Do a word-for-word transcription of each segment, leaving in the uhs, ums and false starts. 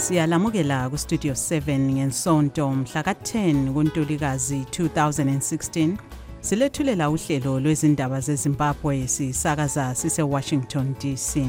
Siyalamukela ku Studio seven ngensonto mhla ka ten kuNtulikazi two thousand sixteen. Silethulela uhlelo lwezindaba zeZimbabwe sisakaza sise Washington D C.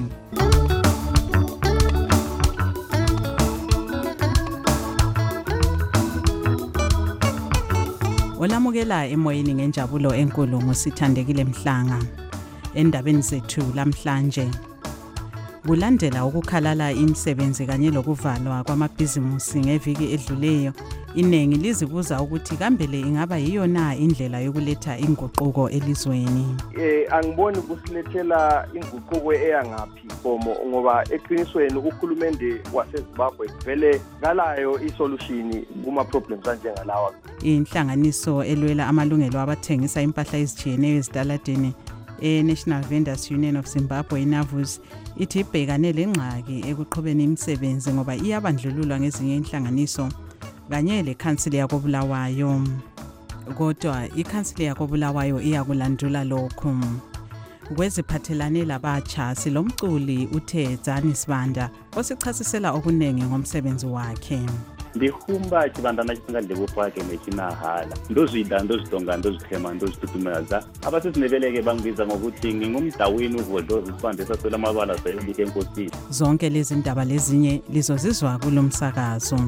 Olamukela emoyeni ngenjabulo enkulu ngosithandekile Mhlanga. Endabeni zethu lamhlanje kulandela ukukhalala imisebenzi kanye lokuvalwa kwamabhizimusi ngeviki edluleyo, inengi lizibuza ukuthi kambele ingaba yiyo na indlela yokuletha inguquko elizweni. Eh angiboni kusilethela inguquko eyangaphi bomo ngoba eqinisweni ukhulumende waseZimbabwe vele ngalayo isolution kuma problems anjengalawa. Inhlanganiso elwela amalungelo abathengisa impahla ezijiyeneyo ezitaladeni e-National Vendors Union of Zimbabwe NAVUZ ithi ibhekane lengxaki ekuqhubeni imisebenzi ngoba iyabandlululwa ngezinye inhlanganiso kanye lekhansili yakoBulawayo. Kodwa ikhansili yakoBulawayo iyakulandula lokhu. Kweziphathelane labatsha silomculi uthe Dzani Sibanda osichasisela okunengi ngomsebenzi wakhe. Ndihumba chibandana chisingande bopake nechinahala ndozwida ndozidonga ndozithema ndozithuthumeza abasesineveleke bangibiza ngokuthi ngingumdawini uvodlo isibande sasela amabala sayolike enkosini. Zonke lezi ndaba lezinye lizozizwa kulomsakazo.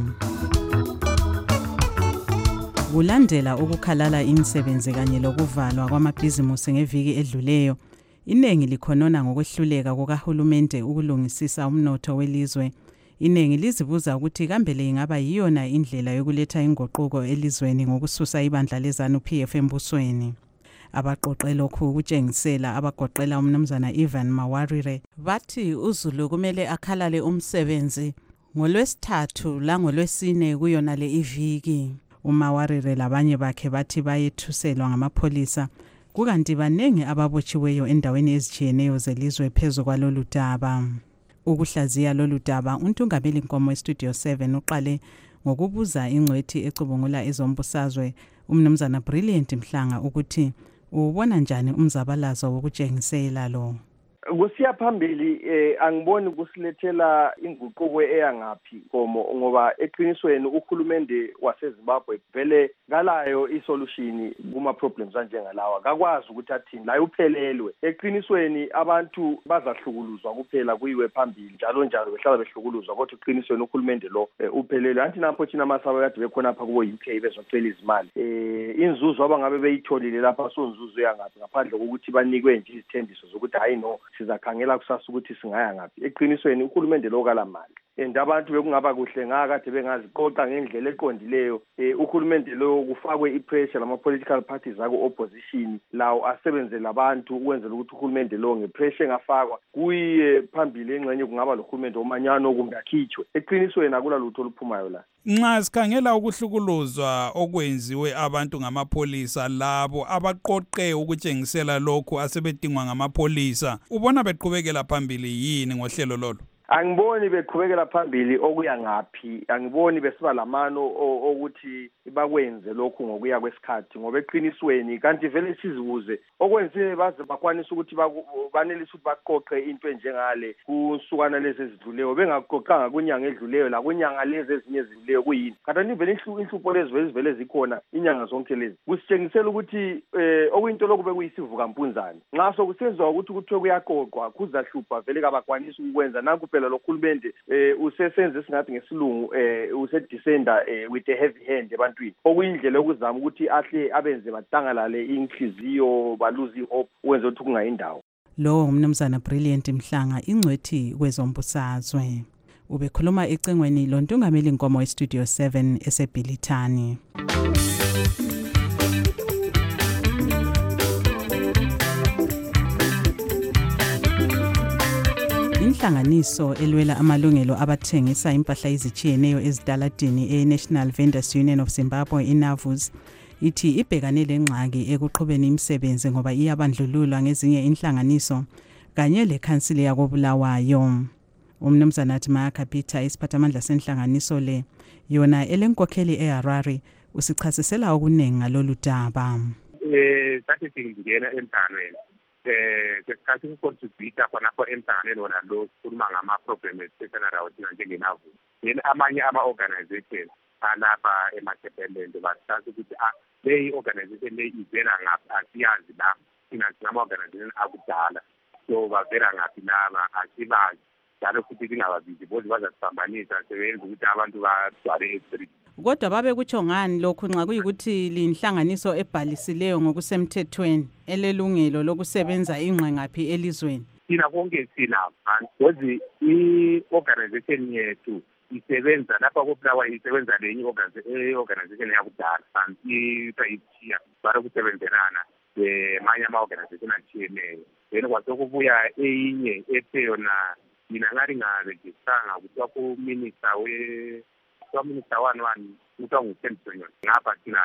Kulandela ukukhalala imisebenzi kanye lokuvalwa kwamabhizimusi ngeviki edluleyo, inengi likhonona ngokwehluleka kukahulumende ukulungisisa umnotho welizwe. Inengi lizibuza ukuthi kambele ingaba yiyona indlela yokuletha inguquko elizweni ngokususa ibandla leZANU P F embusweni. Abaqoqe lokhu kutshengisela abagoqela umnumzana Ivan Mawarire bathi uZulu kumele akhalale umsebenzi ngolwesithathu la ngolwesine kuyona le iviki. uMawarire labanye bakhe bathi bayethuselwa ngamapholisa kukanti banenge ababotshiweyo endaweni ezijiyeneyo zelizwe phezu kwalolu daba. Ukuhlaziya lolu daba uNtungameli Nkomo eStudio seven uqale ngokubuza ingcwethi ecubungula ezombusazwe umnumzana Brilliant Mhlanga ukuthi ubona njani umzabalazo wokutshengisela lo. Kusiya phambili eh angiboni kusilethela inguquko eyangaphi Nkomo ngoba eqinisweni ukhulumende waseZimbabwe vele ngalayo isolution kuma problems anjengalawa kakwazi ukuthi athini la uphelelwe. Eqinisweni abantu bazahlukuluzwa kuphela kuyiwe phambili njalo njalo behlala behlukuluzwa kodwa eqinisweni ukhulumende lo eh, uphelelwe. Anti napho thina masaba kade bekhona apha kubo U K bezocela izimali eh inzuzo abangabe beyitholile lapha sonzuzo yangaphi ngaphandle kokuthi banikwe nje izithembiso zokuthi hayi no sizakhangela kusasa ukuthi singaya ngapi. Eqinisweni ukhulumende lo kala mali and abantu bekungaba kuhle ngakade bengaziqoqa ngendlela eqondileyo. eh ukhulumende lo kufakwe ipressure lama political parties ako opposition lawo asebenze labantu ukwenzela ukuthi ukhulumende lo ngepressure engafakwa kuye phambili engxenye kungaba lokhulumende omanyano kumbe akhitshwe. Eqinisweni akula lutho oluphumayo la. Nxa sikhangela ukuhlukuluzwa okwenziwe abantu ngamapolisa labo abaqoqe ukutshengisela lokhu asebedingwa ngamapolisa, ubona beqhubekela phambili yini ngohlelo lolo? Angiboni beqhubekela phambili okuya ngaphi, angiboni besiba lamano ukuthi bakwenze lokhu ngokuya kwesikhathi ngoba eqinisweni kanti vele sizibuze okwenziwe baze bakwanisa ukuthi banelisa ukuthi baqoqe into enjengale kusukana lezi ezidluleyo bengaqoqanga kunyanga edluleyo la kunyanga lezi ezinye ezidluleyo kuyini. Kanti vele inhlupho lezi vele vele zikhona inyanga zonke lezi. Kusitshengisela ukuthi eh okuyinto lokube kuyisivuka mpunzane. Nxa sokusenziwa ukuthi kuthiwe kuyaqoqwa kuzahlupha vele kabakwanisa ukwenza nanku phela lokhulumende eh usesenze singathi ngesilungu eh usedescender eh with a heavy hand ebantwini okuyindlela yokuzama ukuthi ahle abenze badangalale inhliziyo baluzi hope wenze ukuthi kungayindawo. Lo umnumzana Brilliant Mhlanga ingcwethi kwezombusazwe ubekhuluma ecengweni loNtungameli Nkomo eStudio seven eseBhilithani. Inhlanganiso elwela amalungelo abathengisa impahla ezijiyeneyo ezitaladini e-National Vendors Union of Zimbabwe NAVUZ ithi ibhekane lengxaki ekuqhubeni imisebenzi ngoba iyabandlululwa ngezinye inhlanganiso kanye lekhansili yakoBulawayo. Umnumzana Mayaka Peter isiphathamandla senhlanganiso le yona elenkokheli eHarare usichasisela okunengi ngalolu daba. Eh sathi singena emthanweni eh sesikhathi ukucontribute khonapho emhlanganweni wona lo sikhuluma ngama-problem esipeshana lawo thina njengenavu. Then amanye ama-organization alapha eMatabeleland basazi ukuthi leyi organization leyi ivela ngaphi asiyazi la thina singama-organization akudala so bavela ngaphi laba asibazi njalo futhi lingababizi bozi bazasiphambanisa sebenza ukuthi abantu bagcwale e-street. Kodwa babe kutsho ngani lokhu nxa kuyikuthi linhlanganiso ebhalisileyo ngokusemthethweni elelungelo lokusebenza ingqe ngaphi elizweni? Thina konke sinabo ngozi i-organization yethu isebenza lapha koplawa isebenza lenye i-organization yakudala ithiwa ithiya bari kusebenzelana emanye ama-organization atshiyeneyo. Then kwasokubuya eyinye ethe yona mina ngari ngarejistanga kuthiwa kuminister we Minister one one kuthiwa ngu-Sendron ngapha thina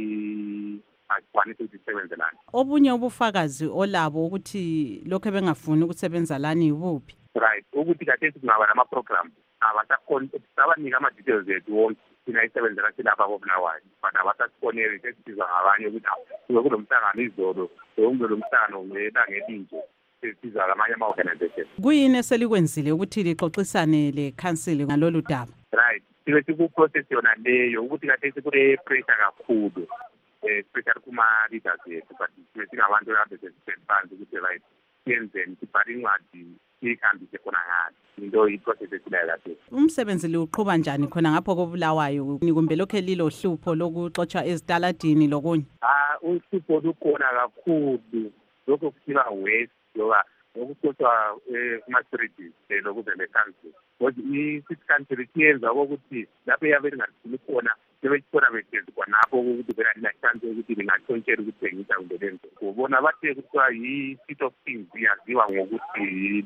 sili akwanisa ukuthi sisebenzelane. Obunye ubufakazi olabo ukuthi lokho ebengafuni ukusebenza lani yibuphi? Right, ukuthi kade kungaba nama-program abasakhona sabanika ama-details ethu wonke thina isebenzela silapha koBulawayo but abasasifoneli sesibizwa ngabanye ukuthi kube kulo mhlangano izolo wonke lo mhlangano ngelanga elinje sesibizwa ngamanye ama-organization. Kuyini eselikwenzile ukuthi lixoxisane le-council ngalolu daba? Right, sibe sikuprocess yona leyo ukuthi kade sikule-pressure kakhulu especially kuma-leaders ethu but sibe singabantu kade sesiphansi ukuthi right siyenzeni sibhale incwadi siyihambise khona ngani into iprocess esilayo kahle. Umsebenzi liwuqhuba njani khona ngapho koBulawayo kumbe lokho lilo hlupho lokuxotsha ezitaladini lokunye? Ah, uhlupho lukhona kakhulu lokho kuthiwa west ngoba ngokuxotsha kuma-streets lokuze le-council ngoba i-six country siyenza kokuthi lapho eyabe lingathini khona sebekubona behlezi khonapho ukuthi vela linachance ukuthi lingatshontshela ukuthengisa kumbe lenzo. Ubona bathe kuthiwa yi-seat of things yaziwa ngokuthi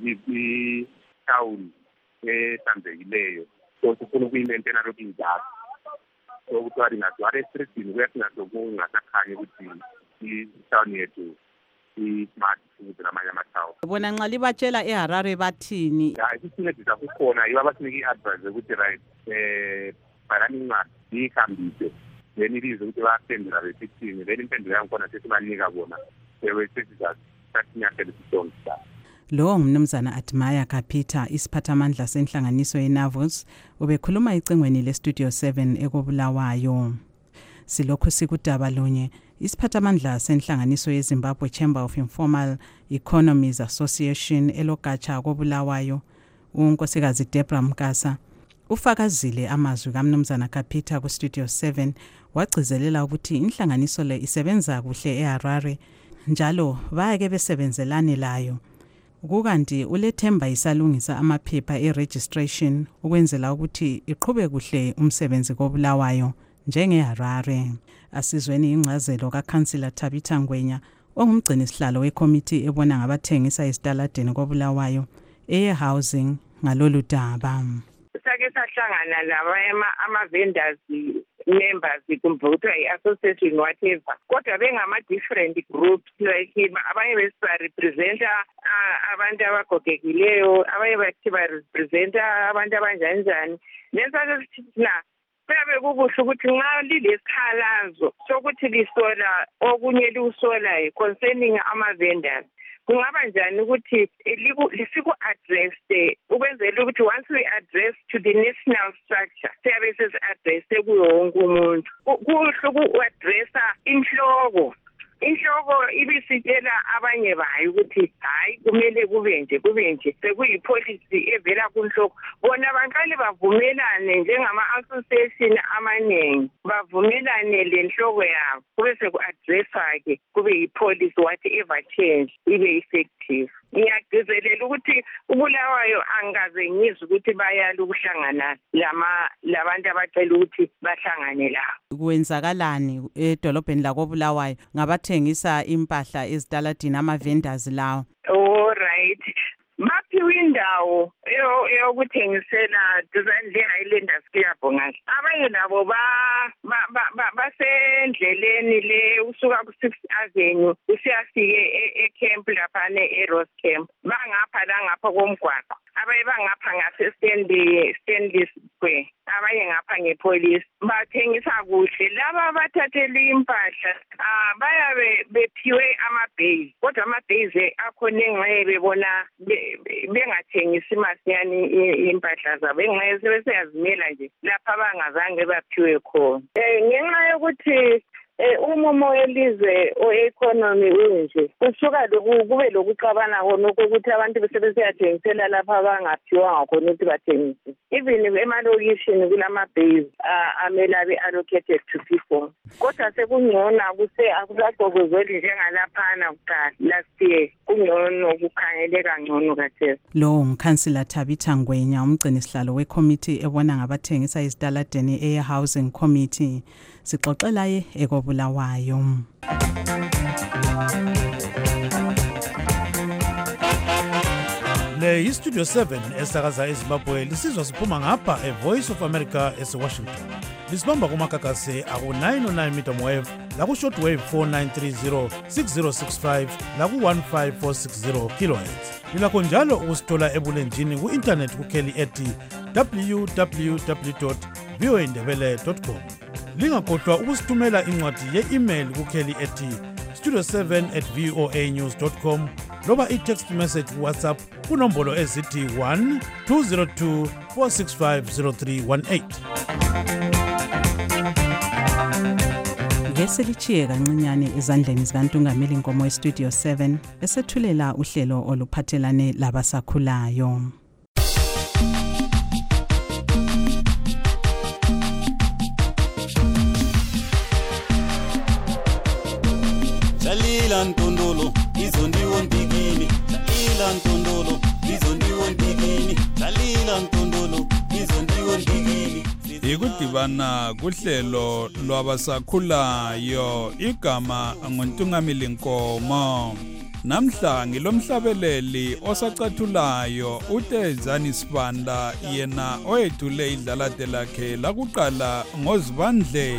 i-town ehlanzekileyo so sifuna ukuyimentena lokhu injalo so kuthiwa lingagcwala estritini kuyasingasokungasakhanyi ukuthi i-town yethu i-smart futhi namanye amathawu. Bona nxa libatshela eHarare bathini? Hayi sisincedisa kukhona yibo abasinike i-advice ukuthi right eh bhalani incwadi siyihambise then ilize ukuthi bayaphendula besithini then impendulo yankhona sesibanika bona ewe sesizathathinyathele sisongisa. Lo ngumnumzana Admaya Kapita isiphathamandla senhlanganiso yeNavus ubekhuluma icengweni leStudio seven ekoBulawayo. Silokhu sikudaba lunye isiphathamandla senhlanganiso yeZimbabwe Chamber of Informal Economies Association elogatsha koBulawayo unkosikazi Debra Mkasa ufakazile amazwi kaMnumzana Kapita kuStudio seven wagcizelela ukuthi inhlanganiso le isebenza kuhle eHarare njalo bayake besebenzelane layo. Kukanti ulethemba isalungisa amaphepha eregistration ukwenzela ukuthi iqhube kuhle umsebenzi koBulawayo njengeHarare. Asizweni ingcazelo kaCouncillor Tabitha Ngwenya ongumgcini sihlalo wekomiti ebona ngabathengisa esitaladeni koBulawayo ehousing ngalolu daba. Sake sahlangana labanye ama-vendors members kumbe kuthiwa i-association whatever kodwa bengama-different groups like abanye besibarepresenta abantu abagogekileyo abanye bathi barepresenta abantu abanjani njani then sake sithina kuyabe kukuhle ukuthi nxa lilesikhalazo sokuthi lisola okunye liwusolayo concerning ama-vendors kungaba njani ukuthi lisiku-address ukwenzela ukuthi once we address to the national structure siyabe sesi-addresse kuyo wonke umuntu kuhle uku-addressa inhloko inhloko ibisitshela abanye bayo ukuthi hayi kumele kube nje kube nje sekuyipolicy evela kunhloko bona baqale bavumelane njengama-association amaningi bavumelane lenhloko yabo kube seku-addressa-ke kube yipolicy whatever change ibe effective. Ngiyagcizelela ukuthi uBulawayo angikaze ngizwe ukuthi bayala ukuhlangana lama labantu abacela ukuthi bahlangane la. Kwenzakalani edolobheni lakoBulawayo ngabathengisa impahla ezitaladini ama-vendors lawo? All right. Baphiwe indawo eyokuthengisela duzane le-Highlanders Club ngahle. Abanye nabo basendleleni le usuka ku-six Avenue usiyafike e-camp laphana e-Rose Camp. Bangapha la ngapha komgwaqo. Abanye bangapha ngase-Stanley Stanley Square. abanye ngapha ngepolice bathengisa kuhle. Laba bathathela impahla ah bayabe bephiwe ama-base, kodwa ama-base akhona engeke bebona bengathengisi masinyane impahla zabo, engeke sebeseyazimela nje lapha abangazange baphiwe khona. Um ngenxa yokuthi Eh umumo welizwe o-economy unje kusuka kube lokuxabana khona ukuthi abantu besebesiyathengisela lapha abangaphiwanga khona ukuthi bathengise. Even emalokishini kulama-base amele abe allocated to people, kodwa sekungcono akusaxokozeli njengalaphana kuqala last year. Kungcono kukhangeleka ngcono kathesi. Lo ngukhansila Thabitha Ngwenya, umgcini sihlalo wekomiti ebona ngabathengisa izitaladeni e-housing committee. Sixoxela ye ekobulawayo. Le iStudio seven esakaza eZimbabwe lisizwa siphuma ngapha eVoice of America eseWashington. Lisibamba kumakakase aku nine oh nine meter wave laku shortwave four nine three zero six zero six five laku one five four six zero kilohertz. Lilakho njalo ukusithola ebulenjini ku-internet kukheli ethi w w w dot voa ndebele dot com. Lingakhohlwa ukusithumela incwadi ye-email kukheli ethi studio seven at voa news dot com loba i-text message WhatsApp kunombolo ezithi one two zero two four six five zero three one eight. Ngeselichiye kancinyane ezandleni zikaNtungameli Nkomo eStudio seven esethulela uhlelo oluphathelane labasakhulayo. Jalila Ntondolo izondiwo ndigini, Jalila Ntondolo izondiwo ndigini, Jalila Ntondolo izondiwo ndigini. Ikudibana kuhlelo lwabasakhulayo, igama nguNtungameli Nkomo. Namhla ngilomhlabeleli osacathulayo uTezani Sibanda, yena oyethule idlalade lakhe lakuqala ngoZibandlela.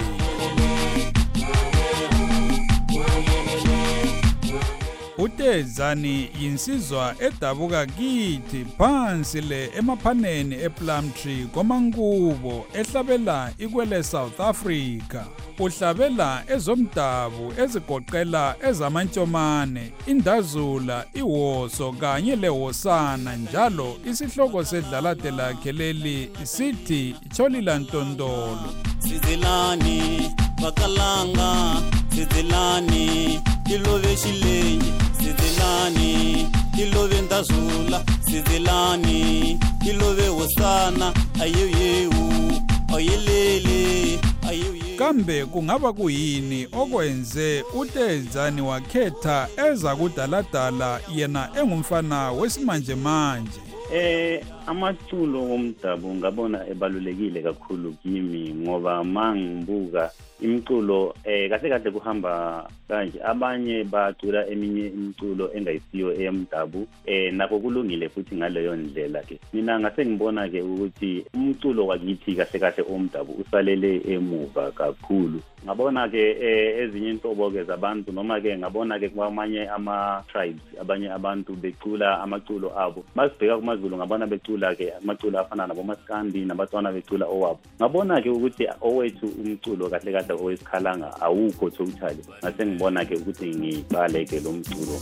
uTezani yinsizwa edabuka kithi phansi le emaphaneni ePlumtree komankubo ehlabela ikwele South Africa. Uhlabela ezomdabu ezigoqela ezamantshomane, indazula, iwoso kanye lewosana. Njalo isihloko sedlalade lakhe leli sithi Cholila Ntondolo. Sizelani bakalanga, sizelani ilove shilenyi, sizelani ilove ndazula, sizelani ilove wosana, ayeyewu ayelele ayeye. Kambe kungaba kuyini okwenze uTezani wakhetha eza kudaladala yena engumfana wesimanje manje? Eh amaculo womdabu ngabona ebalulekile kakhulu kimi ngoba mangibuka imculo eh kahle kahle kuhamba kanje, abanye bacula eminye imculo engayisiyo eyomdabu eh nako kulungile futhi ngaleyo ndlela ke. Mina ngase ngibona ke ukuthi umculo wakithi kahle kahle omdabu usalele emuva kakhulu. Ngabona ke ezinye inhlobo ke zabantu noma ke ngabona ke kwamanye ama tribes abanye abantu becula amaculo abo. Masibheka kumaZulu ngabona becula ke amaculo afana nabo maskandi nabaTswana becula owabo. Ngabona ke ukuthi owethu umculo kahle kahle owesikhalanga awukho totally. Ngase ngibona ke ukuthi ngibale ke lo mculo.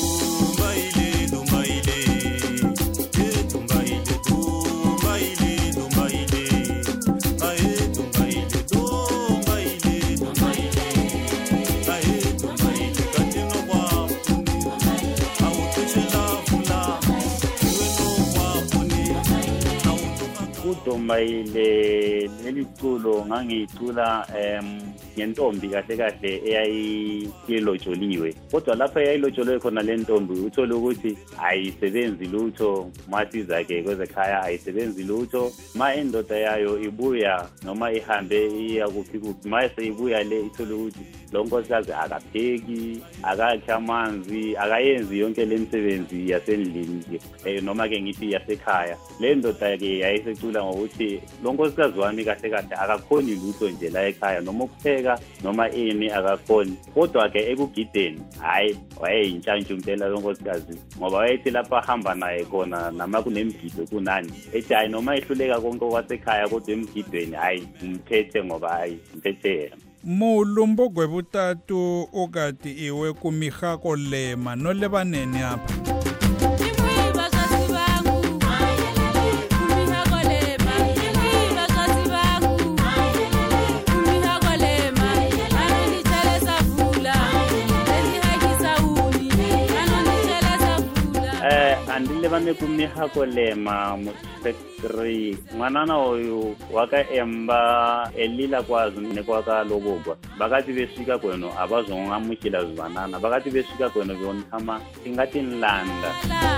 Mayile leliculo ngangicula em ngentombi kahle kahle eyayilojoliwe, kodwa lapha eyayilojoliwe khona le ntombi uthola ukuthi ayisebenzi lutho, masiza ke kwezekhaya ayisebenzi lutho. Ma indoda yayo ibuya noma ihambe iya kuphi kuphi, mase ibuya le ithola ukuthi lo nkosikazi akapheki, akakhi amanzi, akayenzi yonke le misebenzi yasendlini eh noma ke ngithi yasekhaya. Le ndoda ke yayisecula ngokuthi lo nkosikazi wami kahle kahle akakhoni lutho nje la ekhaya, noma ukupheka ehluleka noma ini akakhoni kodwa-ke ekugideni hhayi wayeyintshantshu impela lo nkosikazi ngoba wayethi lapho ahamba naye khona nama kunemigido kunani ethi hhayi noma ehluleka konke kwasekhaya kodwa emgidweni hhayi mphethe ngoba hhayi mphethe yena. Mulu Mbogwebutatu okati iwe kumihako lema no lebaneni apha. Andile bane kumihako lema musekri mwanana oyu waka emba elila kwazi nekwaka lobogwa bakati besika kweno abazongamukila zibanana bakati besika kweno byontama ingati nlanda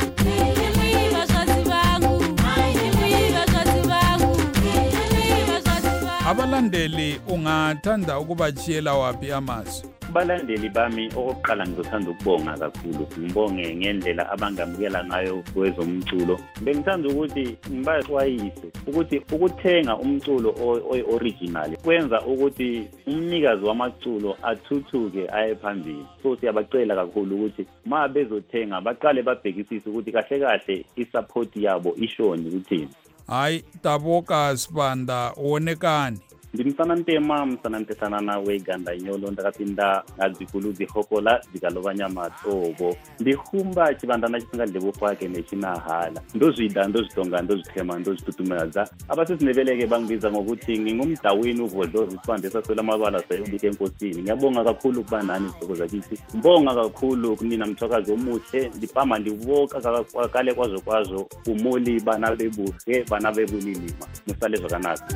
abalandeli ungathanda ukubachiyela wapi amazwi? Abalandeli bami okokuqala ngizothanda ukubonga kakhulu ngibonge ngendlela abangamukela ngayo kwezomculo. Bengithanda ukuthi ngibaxwayise ukuthi ukuthenga umculo o-original kwenza ukuthi umnikazi wamaculo athuthuke aye phambili. So siyabacela kakhulu ukuthi ma bezothenga baqale babhekisise ukuthi kahle kahle isupport yabo ishoni ukuthini. Hayi Taboka Sibanda wonekani? Ndimsanantema msanantesana nawe ganda nyolo ndakapinda ngazikulu zihokola zikalobanyama tobo ndihumba chibandana chisingadlebo kwake nechinahala ndozwida ndozidonga ndozithema ndozitutumeza abasisinebeleke bangibiza ngokuthi ngingumdawini uvodlo zisibande saswela amabala sayobike enkosini. Ngiyabonga kakhulu kuba nani isoko zakithi. Mbonga kakhulu kunina mthwakazi omuhle ndipama ndivoka kale kwazo kwazo umoli bana bebuhle bana bebulilima musale zokanaka.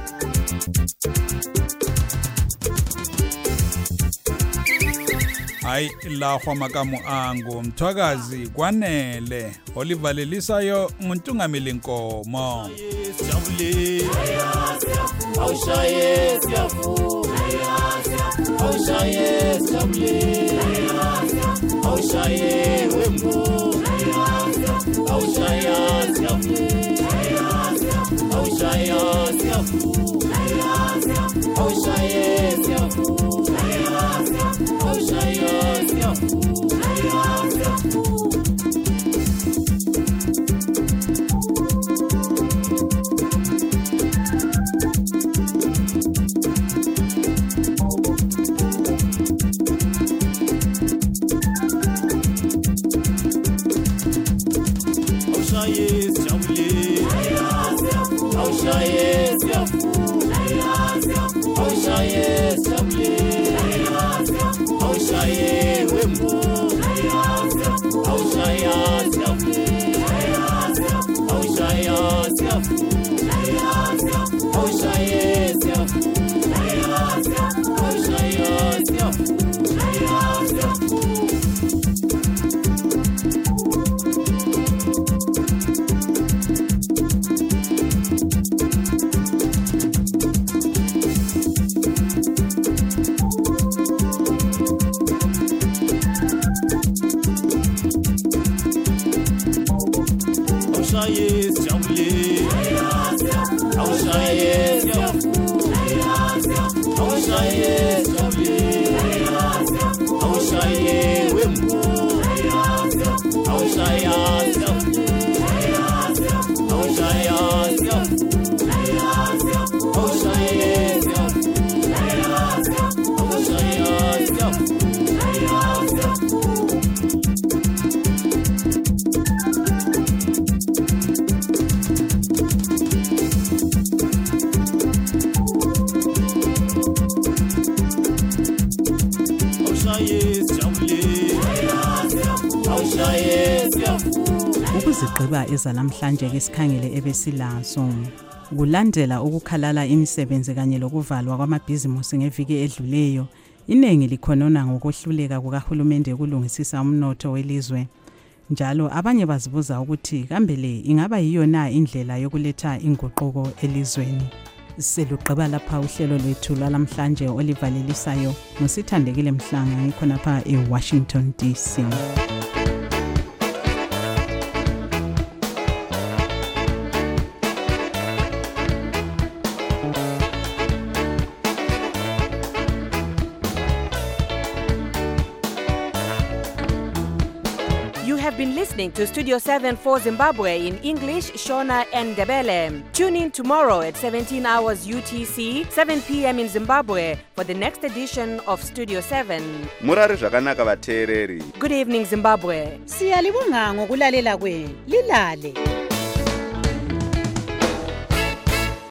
Hayi la khwamakamu angu mthwakazi kwanele olivalelisayo nguntungameli nkomo. Awushaye siyafu awushaye siyabule awushaye wembu awushaye siyafu awushaye siyafu awushaye siyafu awushaye siyafu Ukuzigqiba ezalamhlanje ke sikhangele ebesilazo kulandela ukukhalala imisebenzi kanye lokuvalwa kwamabhizimusi ngeviki edluleyo. Inengi likhonona ngokuhluleka kukahulumende ukulungisisa umnotho welizwe. Njalo abanye bazibuza ukuthi kambe le ingaba yiyo na indlela yokuletha inguquko elizweni. Selugqiba lapha uhlelo lwethu lwalamhlanje olivalelisayo musithandekile Mhlanga ngikhona pha eWashington D C. been listening to Studio seven for Zimbabwe in English, Shona and Ndebele. Tune in tomorrow at seventeen hours U T C, seven p.m. in Zimbabwe for the next edition of Studio seven. Murari zvakanaka vateereri. Good evening, Zimbabwe. Siyalibonga ngokulalela kwenu. Lilale.